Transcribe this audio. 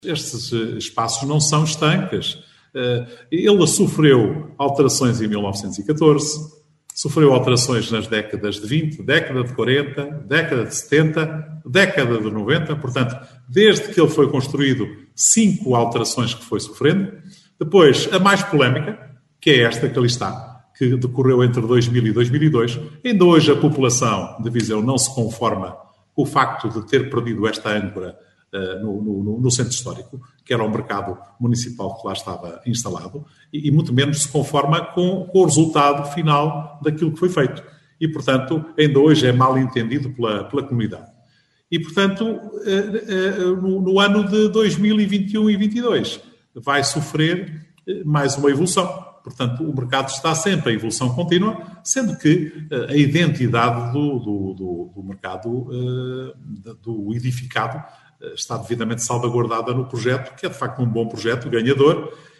Estes espaços não são estanques. Ele sofreu alterações em 1914, sofreu alterações nas décadas de 20, década de 40, década de 70, década de 90. Portanto, desde que ele foi construído, 5 alterações que foi sofrendo. Depois, a mais polémica, que é esta que ali está, que decorreu entre 2000 e 2002. Ainda hoje a população de Viseu não se conforma com o facto de ter perdido esta âncora no centro histórico, que era o mercado municipal que lá estava instalado, e muito menos se conforma com o resultado final daquilo que foi feito. E, portanto, ainda hoje é mal entendido pela comunidade. E, portanto, no ano de 2021 e 2022, vai sofrer mais uma evolução. Portanto, o mercado está sempre em evolução contínua, sendo que a identidade do mercado, do edificado, está devidamente salvaguardada no projeto, que é de facto um bom projeto, ganhador,